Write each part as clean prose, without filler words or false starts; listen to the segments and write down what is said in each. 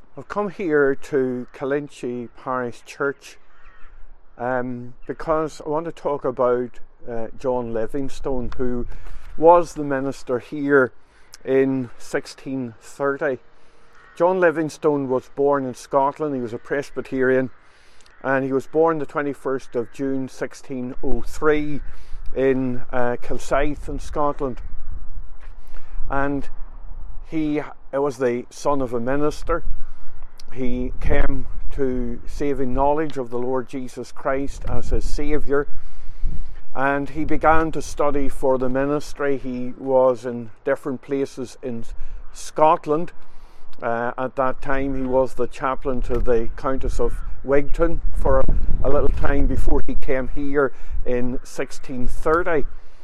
I've come here to Killinchy Parish Church because I want to talk about John Livingstone, who was the minister here in 1630. John Livingstone was born in Scotland. He was a Presbyterian, and he was born the 21st of June 1603 in Kilsyth in Scotland. And he was the son of a minister. He came to saving knowledge of the Lord Jesus Christ as his Saviour, and he began to study for the ministry. He was in different places in Scotland. At that time he was the chaplain to the Countess of Wigton for a little time before he came here in 1630.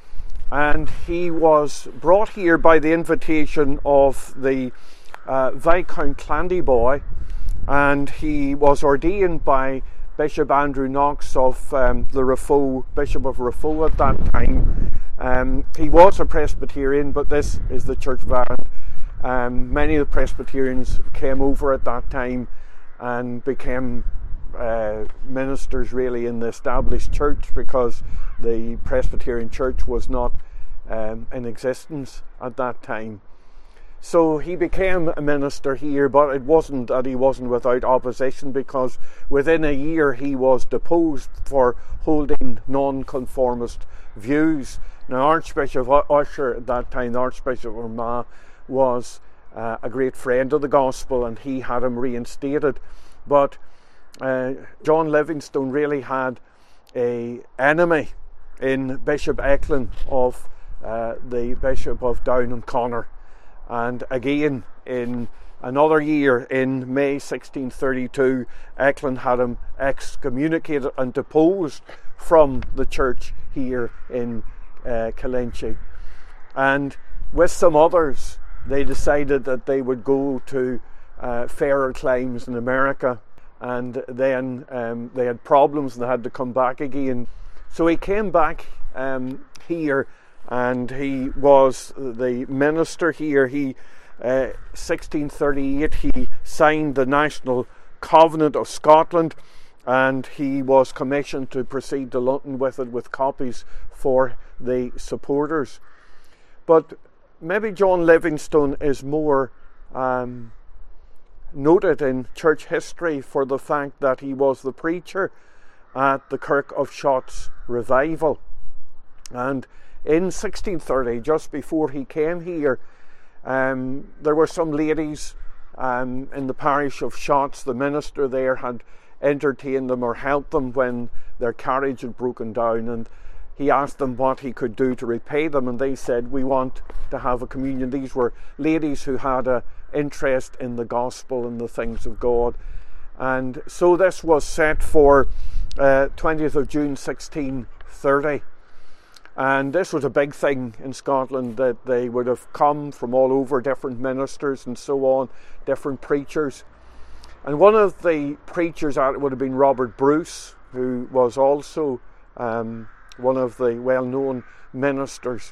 And he was brought here by the invitation of the Viscount Clandeboy, and he was ordained by Bishop Andrew Knox of the Raphoe, Bishop of Raphoe at that time. He was a Presbyterian, but this is the church variant. Many of the Presbyterians came over at that time and became ministers really in the established church, because the Presbyterian church was not in existence at that time. So he became a minister here, but it wasn't that he wasn't without opposition, because within a year he was deposed for holding non-conformist views. Now, Archbishop Usher at that time, the Archbishop of Armagh, was a great friend of the gospel, and he had him reinstated. But John Livingstone really had an enemy in Bishop Eklund of the Bishop of Down and Connor. And again, in another year, in May 1632, Eklund had him excommunicated and deposed from the church here in Killinchy. And with some others, they decided that they would go to fairer climes in America, and then they had problems and they had to come back again. So he came back here, and he was the minister here. 1638 he signed the National Covenant of Scotland, and he was commissioned to proceed to London with it, with copies for the supporters. But maybe John Livingstone is more noted in church history for the fact that he was the preacher at the Kirk of Shotts revival. And in 1630, just before he came here, there were some ladies in the parish of Shotts. The minister there had entertained them or helped them when their carriage had broken down, and he asked them what he could do to repay them, and they said, "We want to have a communion." These were ladies who had an interest in the gospel and the things of God. And so this was set for 20th of June 1630. And this was a big thing in Scotland, that they would have come from all over, different ministers and so on, different preachers. And one of the preachers at it would have been Robert Bruce, who was also one of the well-known ministers.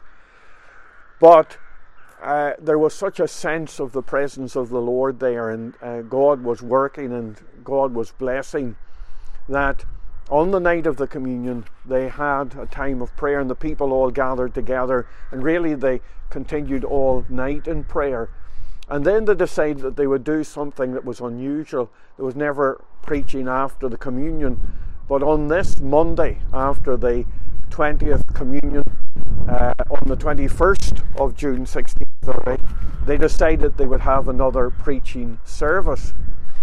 But there was such a sense of the presence of the Lord there, and God was working and God was blessing, that on the night of the communion they had a time of prayer, and the people all gathered together, and really they continued all night in prayer. And then they decided that they would do something that was unusual. There was never preaching after the communion, but on this Monday after the 20th communion, on the 21st of June 1630, they decided they would have another preaching service.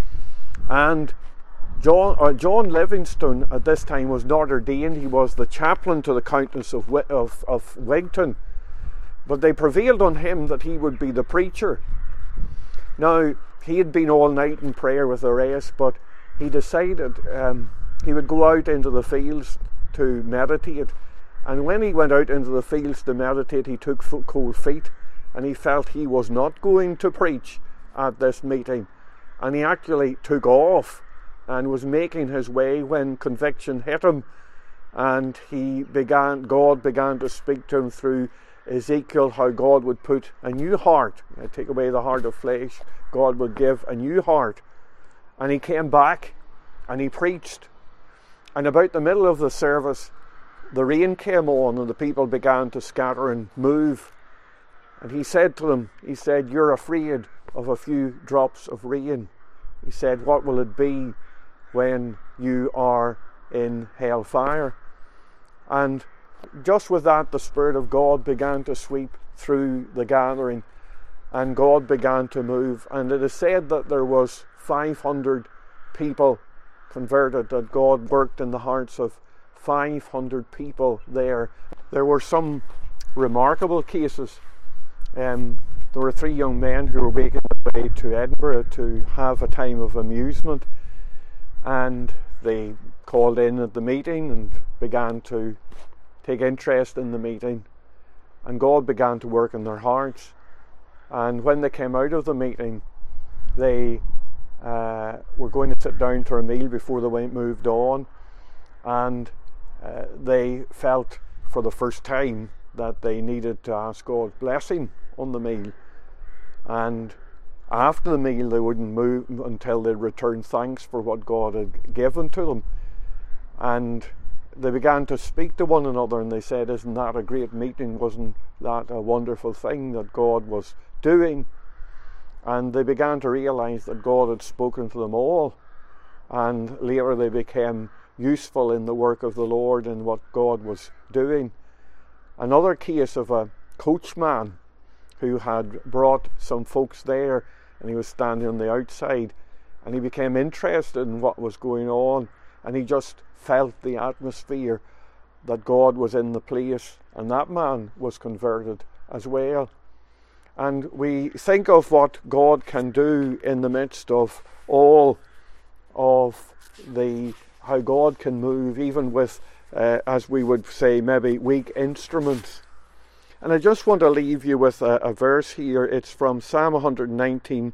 And John Livingstone at this time was not ordained. He was the chaplain to the Countess of Wigton, but they prevailed on him that he would be the preacher. Now, he had been all night in prayer with the rest, but he decided he would go out into the fields to meditate. And when he went out into the fields to meditate, he took cold feet, and he felt he was not going to preach at this meeting. And he actually took off and was making his way when conviction hit him, and God began to speak to him through Ezekiel, how God would put a new heart, take away the heart of flesh. God would give a new heart And he came back and he preached. And about the middle of the service, the rain came on and the people began to scatter and move. And he said to them, he said, "You're afraid of a few drops of rain." He said, "What will it be when you are in hellfire?" And just with that, the Spirit of God began to sweep through the gathering, and God began to move. And it is said that there was 500 people converted, that God worked in the hearts of 500 people there. There were some remarkable cases. There were 3 young men who were making their way to Edinburgh to have a time of amusement, and they called in at the meeting and began to take interest in the meeting, and God began to work in their hearts. And when they came out of the meeting, they were going to sit down to a meal before they moved on, and they felt for the first time that they needed to ask God's blessing on the meal. And after the meal, they wouldn't move until they returned thanks for what God had given to them. And they began to speak to one another, and they said, "Isn't that a great meeting? Wasn't that a wonderful thing that God was doing?" And they began to realize that God had spoken to them all, and later they became useful in the work of the Lord and what God was doing. Another case of a coachman who had brought some folks there, and he was standing on the outside, and he became interested in what was going on, and he just felt the atmosphere that God was in the place, and that man was converted as well. And we think of what God can do in the midst of all of how God can move, even with, as we would say, maybe weak instruments. And I just want to leave you with a verse here. It's from Psalm 119,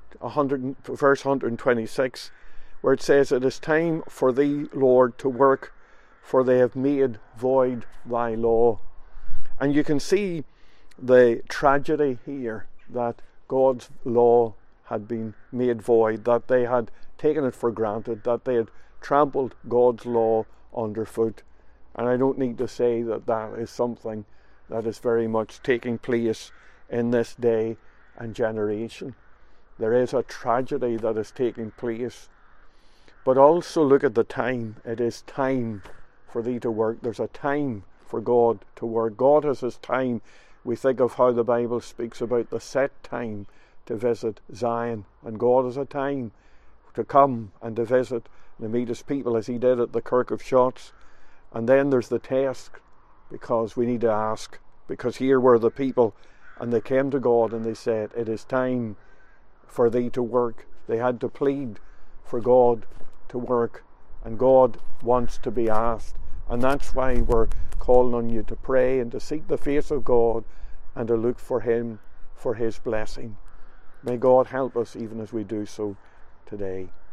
verse 126, where it says, "It is time for thee, Lord, to work, for they have made void thy law." And you can see the tragedy here, that God's law had been made void, that they had taken it for granted, that they had trampled God's law underfoot. And I don't need to say that that is something that is very much taking place in this day and generation. There is a tragedy that is taking place. But also look at the time. It is time for thee to work. There's a time for God to work. God has his time. We think of how the Bible speaks about the set time to visit Zion. And God has a time to come and to visit and to meet his people, as he did at the Kirk of Shotts. And then there's the test, because we need to ask. Because here were the people, and they came to God and they said, "It is time for thee to work." They had to plead for God to work, and God wants to be asked. And that's why we're calling on you to pray and to seek the face of God and to look for him, for his blessing. May God help us even as we do so today.